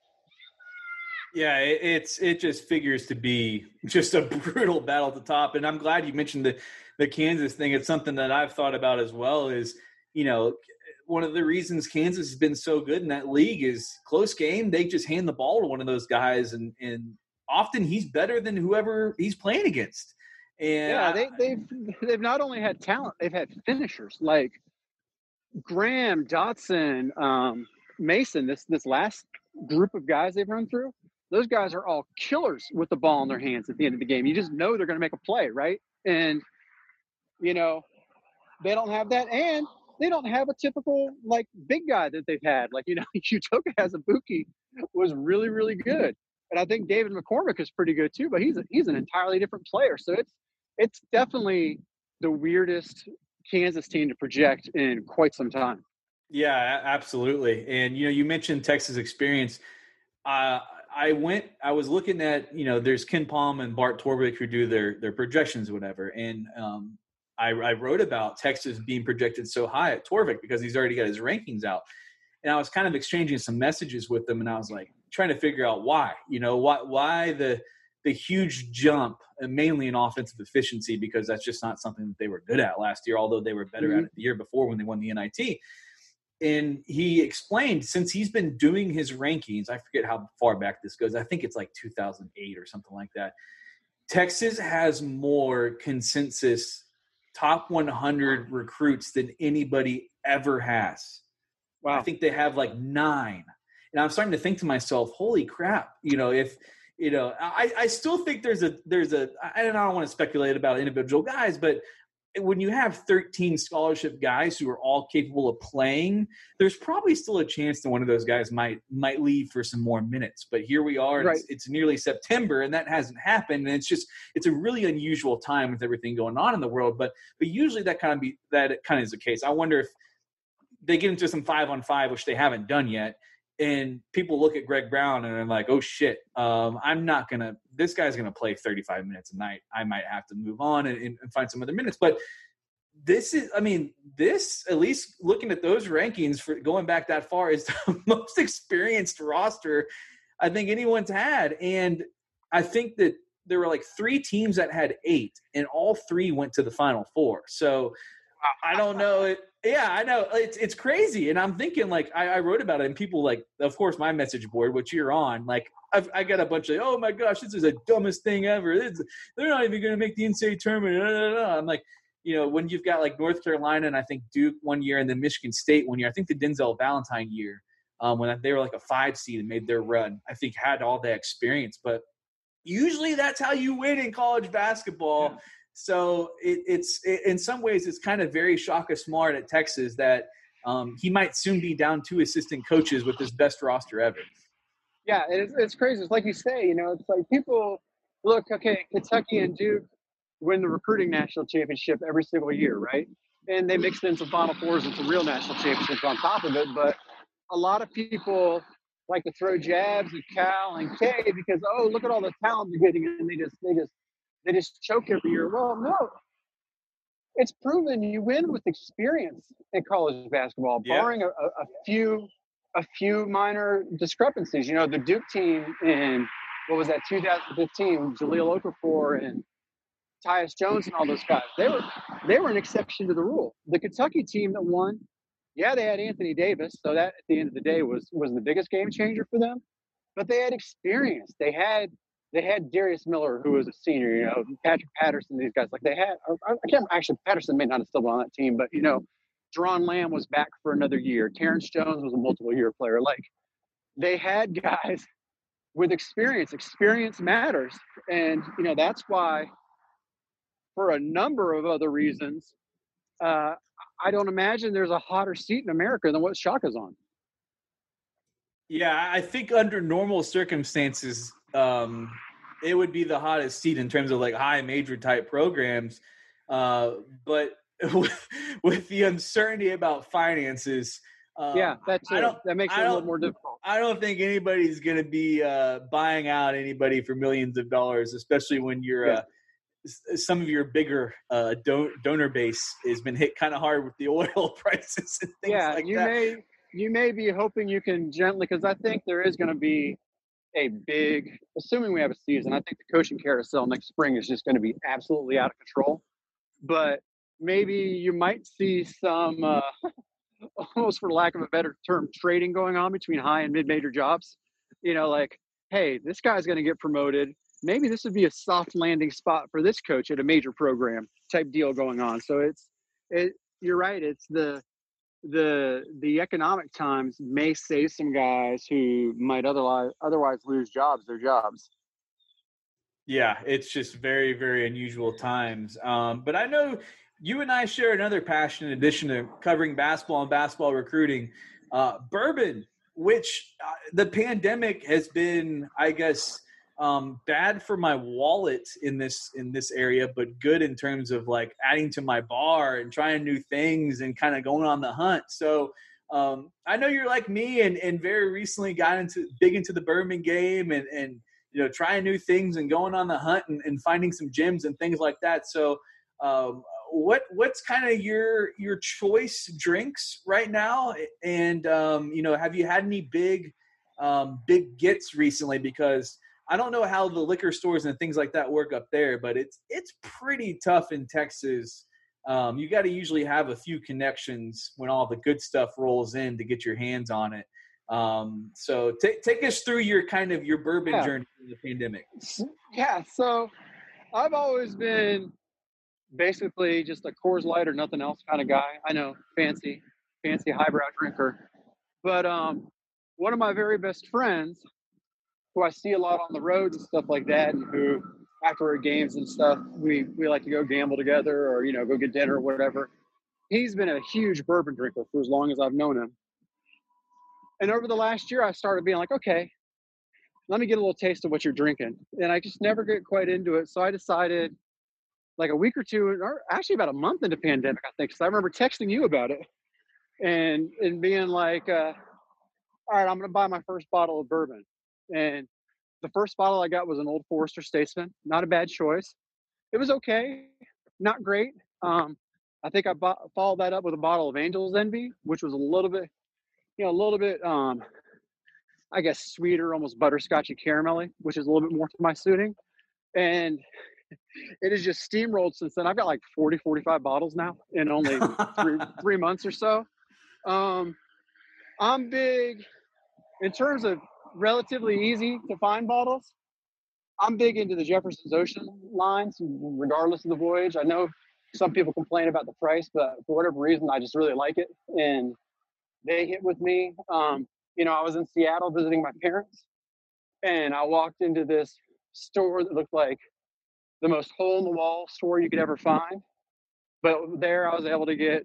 Speaker 2: Yeah, it, it's it just figures to be just a brutal battle at the top. And I'm glad you mentioned the, the Kansas thing. It's something that I've thought about as well is, you know, one of the reasons Kansas has been so good in that league is close game. They just hand the ball to one of those guys, and, and often he's better than whoever he's playing against. And
Speaker 3: yeah, they, they've they've not only had talent, they've had finishers like Graham, Dotson, um, Mason. This this last group of guys they've run through, those guys are all killers with the ball in their hands at the end of the game. You just know they're going to make a play, right? And you know they don't have that, and they don't have a typical like big guy that they've had. Like you know, Udoka Azubuike was really really good, and I think David McCormick is pretty good too. But he's a, he's an entirely different player. So it's it's definitely the weirdest Kansas team to project in quite some time.
Speaker 2: Yeah, absolutely. And, you know, you mentioned Texas experience. Uh, I went, I was looking at, you know, there's Ken Palm and Bart Torvik who do their, their projections or whatever. And um, I, I wrote about Texas being projected so high at Torvik because he's already got his rankings out. And I was kind of exchanging some messages with them, and I was like trying to figure out why, you know, why, why the, the huge jump, and mainly in offensive efficiency, because that's just not something that they were good at last year, although they were better mm-hmm. at it the year before when they won the N I T. And he explained, since he's been doing his rankings, I forget how far back this goes. I think it's like two thousand eight or something like that. Texas has more consensus top one hundred recruits than anybody ever has. Wow. I think they have like nine. And I'm starting to think to myself, holy crap, you know, if – You know, I, I still think there's a there's a I don't, I don't want to speculate about individual guys, but when you have thirteen scholarship guys who are all capable of playing, there's probably still a chance that one of those guys might might leave for some more minutes. But here we are, right. it's, it's nearly September, and that hasn't happened. And it's just it's a really unusual time with everything going on in the world. But but usually that kind of be that kind of is the case. I wonder if they get into some five on five, which they haven't done yet. And people look at Greg Brown and they're like, oh, shit, um, I'm not going to – this guy's going to play thirty-five minutes a night. I might have to move on and, and find some other minutes. But this is – I mean, this, at least looking at those rankings for going back that far, is the most experienced roster I think anyone's had. And I think that there were like three teams that had eight, and all three went to the Final Four. So I don't know. It, yeah, I know. It's it's crazy. And I'm thinking, like, I, I wrote about it, and people, like, of course, my message board, which you're on, like, I've, I got a bunch of, oh, my gosh, this is the dumbest thing ever. This, they're not even going to make the N C double A tournament. Blah, blah, blah. I'm like, you know, when you've got, like, North Carolina and I think Duke one year and then Michigan State one year, I think the Denzel Valentine year, um, when they were, like, a five seed and made their run, I think had all that experience. But usually that's how you win in college basketball. Yeah. So it, it's it, in some ways it's kind of very Shaka Smart at Texas that um, he might soon be down two assistant coaches with his best roster ever.
Speaker 3: Yeah, it's, it's crazy. It's like you say, you know, it's like people look, okay, Kentucky and Duke win the recruiting national championship every single year, right? And they mixed in some Final Fours and some real national championships on top of it. But a lot of people like to throw jabs at Cal and K because, oh, look at all the talent they're getting, and they just they just they just choke every year. Well, no, it's proven you win with experience in college basketball, yeah. barring a, a few a few minor discrepancies. You know, the Duke team in what was that two thousand fifteen, Jahlil Okafor and Tyus Jones and all those guys, they were they were an exception to the rule. The Kentucky team that won, yeah, they had Anthony Davis, so that at the end of the day was was the biggest game changer for them. But they had experience. They had they had Darius Miller, who was a senior, you know, Patrick Patterson, these guys. Like they had, I can't actually, Patterson may not have still been on that team, but you know, Deron Lamb was back for another year. Terrence Jones was a multiple year player. Like they had guys with experience. Experience matters, and you know that's why, for a number of other reasons, uh, I don't imagine there's a hotter seat in America than what Shaka's on.
Speaker 2: Yeah, I think under normal circumstances, um, it would be the hottest seat in terms of like high major type programs. Uh, but with, with the uncertainty about finances, um,
Speaker 3: yeah, that's that makes it a little more difficult.
Speaker 2: I don't think anybody's going to be uh, buying out anybody for millions of dollars, especially when you're yeah. uh, some of your bigger uh, don- donor base has been hit kind of hard with the oil prices and things
Speaker 3: yeah,
Speaker 2: like
Speaker 3: you
Speaker 2: that.
Speaker 3: may you may be hoping you can gently, because I think there is going to be a big, assuming we have a season, I think the coaching carousel next spring is just going to be absolutely out of control. But maybe you might see some, uh, almost for lack of a better term, trading going on between high and mid-major jobs. You know, like, hey, this guy's going to get promoted. Maybe this would be a soft landing spot for this coach at a major program type deal going on. So it's, it, you're right. It's the, the, the economic times may save some guys who might otherwise, otherwise lose jobs, their jobs.
Speaker 2: Yeah, it's just very, very unusual times. Um, but I know you and I share another passion in addition to covering basketball and basketball recruiting, uh, bourbon, which uh, the pandemic has been, I guess, um, bad for my wallet in this in this area, but good in terms of like adding to my bar and trying new things and kind of going on the hunt. So um, I know you're like me and, and very recently got into big into the bourbon game and, and you know, trying new things and going on the hunt and, and finding some gems and things like that. So um, what what's kind of your your choice drinks right now? And um, you know, have you had any big um, big gets recently? Because I don't know how the liquor stores and things like that work up there, but it's it's pretty tough in Texas. Um, you got to usually have a few connections when all the good stuff rolls in to get your hands on it. Um, so take take us through your kind of your bourbon yeah. journey in the pandemic.
Speaker 3: Yeah, so I've always been basically just a Coors Light or nothing else kind of guy. I know, fancy, fancy highbrow drinker. But um, one of my very best friends, who I see a lot on the road and stuff like that, and who after our games and stuff, we, we like to go gamble together or, you know, go get dinner or whatever. He's been a huge bourbon drinker for as long as I've known him. And over the last year, I started being like, okay, let me get a little taste of what you're drinking. And I just never get quite into it. So I decided like a week or two, or actually about a month into pandemic, I think. So I remember texting you about it and, and being like, uh, all right, I'm going to buy my first bottle of bourbon. And the first bottle I got was an Old Forester Statesman. Not a bad choice. It was okay. Not great. Um, I think I bought, followed that up with a bottle of Angel's Envy, which was a little bit, you know, a little bit, um, I guess, sweeter, almost butterscotchy caramelly, which is a little bit more to my suiting. And it has just steamrolled since then. I've got like forty, forty-five bottles now in only three, three months or so. Um, I'm big in terms of relatively easy to find bottles. I'm big into the Jefferson's Ocean lines, regardless of the voyage. I know some people complain about the price, but for whatever reason, I just really like it. And they hit with me. Um, you know, I was in Seattle visiting my parents, and I walked into this store that looked like the most hole-in-the-wall store you could ever find. But there I was able to get,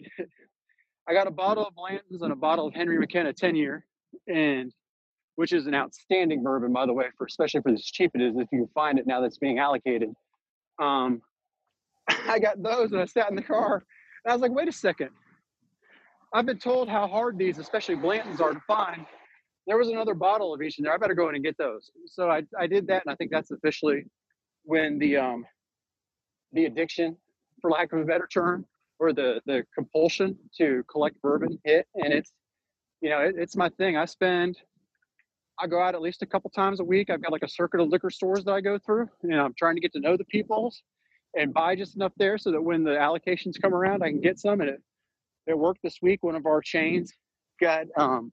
Speaker 3: I got a bottle of Blanton's and a bottle of Henry McKenna ten-year, and which is an outstanding bourbon, by the way, for especially for as cheap it is, if you can find it now that's being allocated. Um, I got those, and I sat in the car, and I was like, wait a second. I've been told how hard these, especially Blanton's, are to find. There was another bottle of each in there. I better go in and get those. So I, I did that, and I think that's officially when the um, the addiction, for lack of a better term, or the the compulsion to collect bourbon hit. And it's, you know, it, it's my thing. I spend, I go out at least a couple times a week. I've got like a circuit of liquor stores that I go through, and I'm trying to get to know the peoples and buy just enough there so that when the allocations come around, I can get some. And it, it worked this week. One of our chains got, um,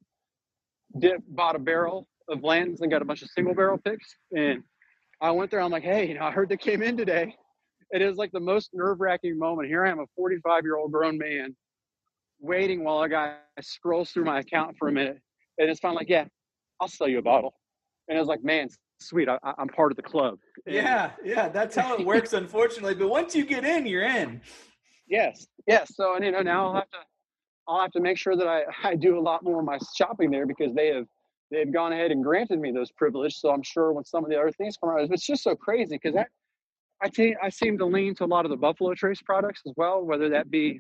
Speaker 3: did, bought a barrel of Blanton's and got a bunch of single barrel picks. And I went there. I'm like, hey, you know, I heard they came in today. It is like the most nerve wracking moment. Here I am, a forty-five year old grown man waiting while a guy scrolls through my account for a minute. And it's finally like, yeah, I'll sell you a bottle. And I was like, man, sweet. I, I'm part of the club. And
Speaker 2: Yeah. Yeah. That's how it works, unfortunately. But once you get in, you're in.
Speaker 3: yes. Yes. So, and you know, now I'll have to, I'll have to make sure that I, I do a lot more of my shopping there, because they have, they've gone ahead and granted me those privileges. So I'm sure when some of the other things come around, it's just so crazy. Cause that, I, te- I seem to lean to a lot of the Buffalo Trace products as well, whether that be,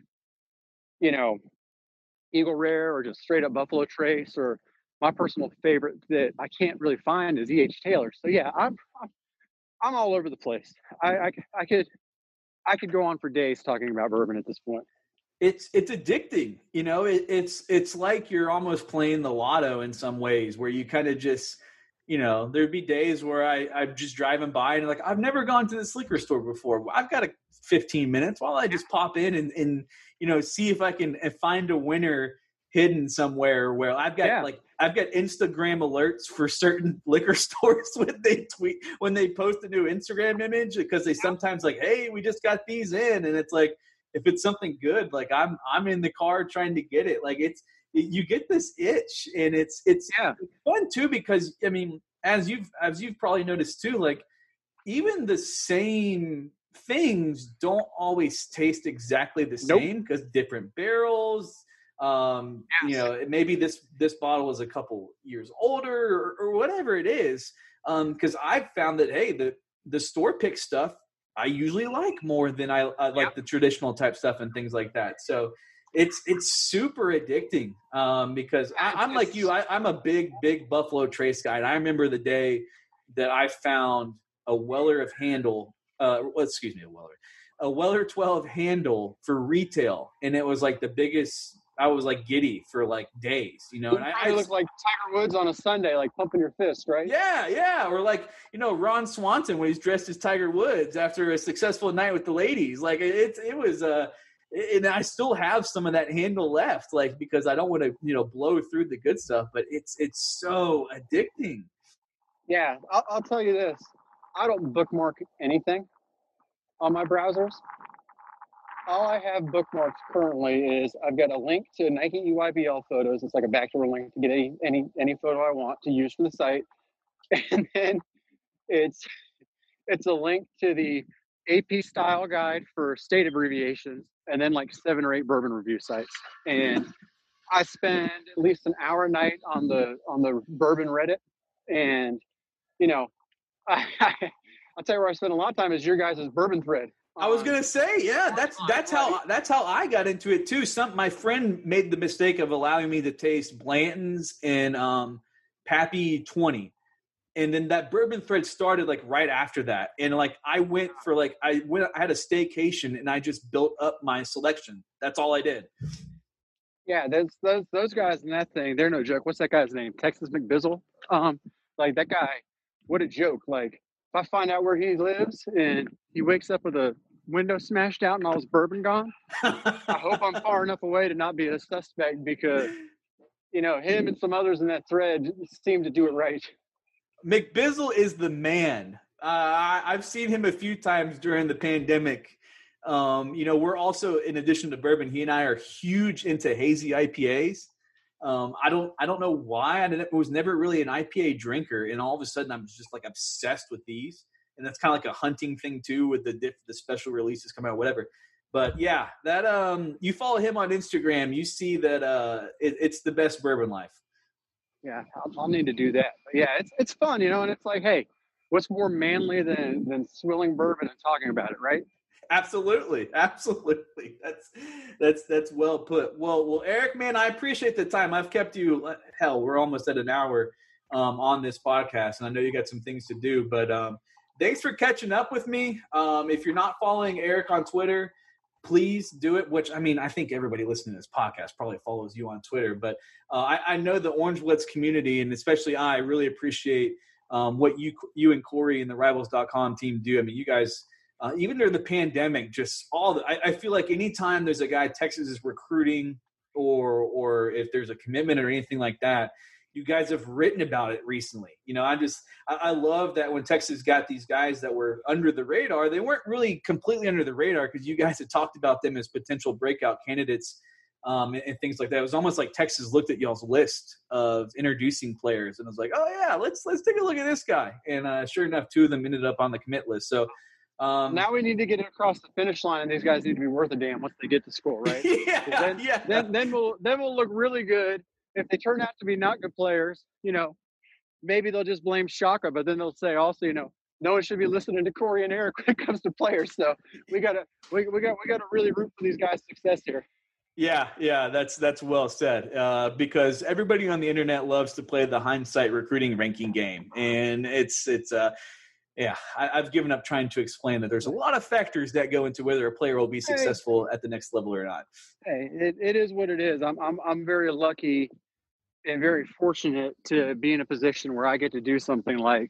Speaker 3: you know, Eagle Rare or just straight up Buffalo Trace, or my personal favorite that I can't really find is E H Taylor. So yeah, I'm, I'm, I'm all over the place. I, I, I could, I could go on for days talking about bourbon at this point.
Speaker 2: It's it's addicting, you know. It, it's it's like you're almost playing the lotto in some ways, where you kind of just, you know, there'd be days where I I'm just driving by and like, I've never gone to this liquor store before. I've got a fifteen minutes while I just pop in and and you know, see if I can find a winner hidden somewhere. Where I've got yeah. like I've got Instagram alerts for certain liquor stores when they tweet when they post a new Instagram image, because they sometimes like, hey, we just got these in, and it's like, if it's something good, like I'm, I'm in the car trying to get it. Like it's, you get this itch, and it's, it's
Speaker 3: yeah.
Speaker 2: fun too, because I mean, as you've, as you've probably noticed too, like even the same things don't always taste exactly the
Speaker 3: Nope.
Speaker 2: same, because different barrels, um, yes. you know, maybe this, this bottle is a couple years older, or, or whatever it is. Um, cause I've found that, hey, the, the store pick stuff, I usually like more than I, I like yep. the traditional type stuff and things like that. So it's it's super addicting, um, because I, I'm like you. I, I'm a big, big Buffalo Trace guy. And I remember the day that I found a Weller of handle, uh, well, excuse me, a Weller, a Weller twelve handle for retail. And it was like the biggest, I was like giddy for like days, you know.
Speaker 3: You
Speaker 2: and I,
Speaker 3: I look like Tiger Woods on a Sunday, like pumping your fist, right?
Speaker 2: Yeah, yeah. Or like, you know, Ron Swanson when he's dressed as Tiger Woods after a successful night with the ladies. Like it, it was, uh, and I still have some of that handle left, like because I don't want to, you know, blow through the good stuff. But it's it's so addicting.
Speaker 3: Yeah, I'll, I'll tell you this: I don't bookmark anything on my browsers. All I have bookmarked currently is I've got a link to Nike E Y B L photos. It's like a backdoor link to get any any any photo I want to use for the site, and then it's it's a link to the A P style guide for state abbreviations, and then like seven or eight bourbon review sites. And I spend at least an hour a night on the on the bourbon Reddit, and you know, I, I I'll tell you where I spend a lot of time is your guys' bourbon thread.
Speaker 2: I was gonna say, yeah, that's that's how that's how I got into it too. Some my friend made the mistake of allowing me to taste Blanton's and um, Pappy twenty, and then that bourbon thread started like right after that. And like I went for like I went I had a staycation and I just built up my selection. That's all I did.
Speaker 3: Yeah, those those those guys in that thing, they're no joke. What's that guy's name? Texas McBizzle. Um, like that guy, what a joke! Like I find out where he lives and he wakes up with a window smashed out and all his bourbon gone, I hope I'm far enough away to not be a suspect because, you know, him and some others in that thread seem to do it right.
Speaker 2: McBizzle is the man. Uh, I've seen him a few times during the pandemic. Um, you know, we're also, in addition to bourbon, he and I are huge into hazy I P As. Um, I don't, I don't know why. I was never really an I P A drinker, and all of a sudden, I'm just like obsessed with these. And that's kind of like a hunting thing too, with the diff, the special releases come out, whatever. But yeah, that um, you follow him on Instagram, you see that uh, it, it's the best bourbon life.
Speaker 3: Yeah, I'll, I'll need to do that. But yeah, it's it's fun, you know, and it's like, hey, what's more manly than than swilling bourbon and talking about it, right?
Speaker 2: Absolutely, absolutely. That's that's that's well put. Well, well, Eric, man, I appreciate the time. I've kept you. Hell, we're almost at an hour um, on this podcast, and I know you got some things to do. But um, thanks for catching up with me. Um, if you're not following Eric on Twitter, please do it. Which, I mean, I think everybody listening to this podcast probably follows you on Twitter. But uh, I, I know the Orange Blitz community, and especially I, really appreciate um, what you you and Corey and the Rivals dot com team do. I mean, you guys. Uh, even during the pandemic, just all the, I, I feel like anytime there's a guy Texas is recruiting or or if there's a commitment or anything like that, you guys have written about it recently. You know, I just I, I love that when Texas got these guys that were under the radar, they weren't really completely under the radar because you guys had talked about them as potential breakout candidates um, and, and things like that. It was almost like Texas looked at y'all's list of introducing players and was like, oh yeah, let's let's take a look at this guy. And uh, sure enough, two of them ended up on the commit list. So. Um,
Speaker 3: now we need to get it across the finish line, and these guys need to be worth a damn once they get to school, right?
Speaker 2: Yeah,
Speaker 3: then,
Speaker 2: yeah.
Speaker 3: Then, then we'll then we'll look really good. If they turn out to be not good players, you know, maybe they'll just blame Shaka, but then they'll say also, you know, no one should be listening to Corey and Eric when it comes to players. So we gotta we we got we gotta really root for these guys' success here.
Speaker 2: Yeah, yeah, that's that's well said. Uh, because everybody on the internet loves to play the hindsight recruiting ranking game, and it's it's uh. Yeah, I, I've given up trying to explain that there's a lot of factors that go into whether a player will be successful hey, at the next level or not.
Speaker 3: Hey, it, it is what it is. I'm I'm I'm very lucky and very fortunate to be in a position where I get to do something like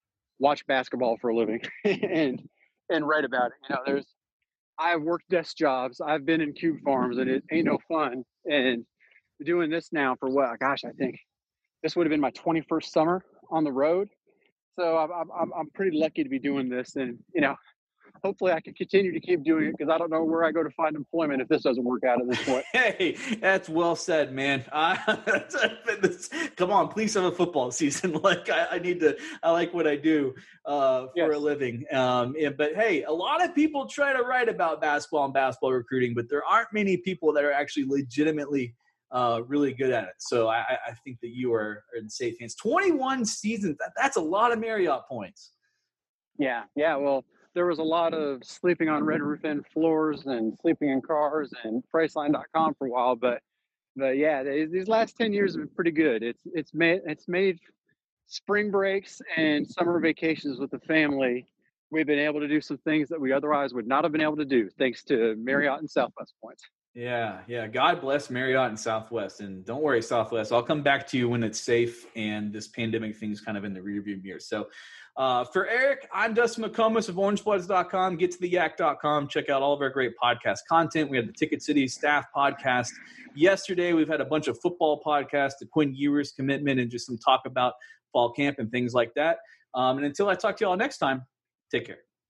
Speaker 3: watch basketball for a living and and write about it. You know, there's I've worked desk jobs, I've been in cube farms, and it ain't no fun. And doing this now for what? Gosh, I think this would have been my twenty-first summer on the road. So I'm, I'm I'm pretty lucky to be doing this, and you know, hopefully I can continue to keep doing it because I don't know where I go to find employment if this doesn't work out at this point.
Speaker 2: Hey, that's well said, man. Uh, come on, please have a football season. Like I, I need to. I like what I do uh, for yes. a living. Um, yeah, but hey, a lot of people try to write about basketball and basketball recruiting, but there aren't many people that are actually legitimately. Uh, really good at it. So I, I think that you are, are in safe hands. twenty-one seasons. That, that's a lot of Marriott points.
Speaker 3: Yeah. Yeah. Well, there was a lot of sleeping on Red Roof Inn floors and sleeping in cars and Priceline dot com for a while. But, but yeah, they, these last ten years have been pretty good. It's, it's made, it's made spring breaks and summer vacations with the family. We've been able to do some things that we otherwise would not have been able to do thanks to Marriott and Southwest points.
Speaker 2: Yeah, yeah. God bless Marriott and Southwest. And don't worry, Southwest, I'll come back to you when it's safe and this pandemic thing's kind of in the rearview mirror. So uh, for Eric, I'm Dustin McComas of Orange Bloods dot com. Get to the yak dot com. Check out all of our great podcast content. We had the Ticket City staff podcast yesterday. We've had a bunch of football podcasts, the Quinn Ewers commitment, and just some talk about fall camp and things like that. Um, and until I talk to you all next time, take care.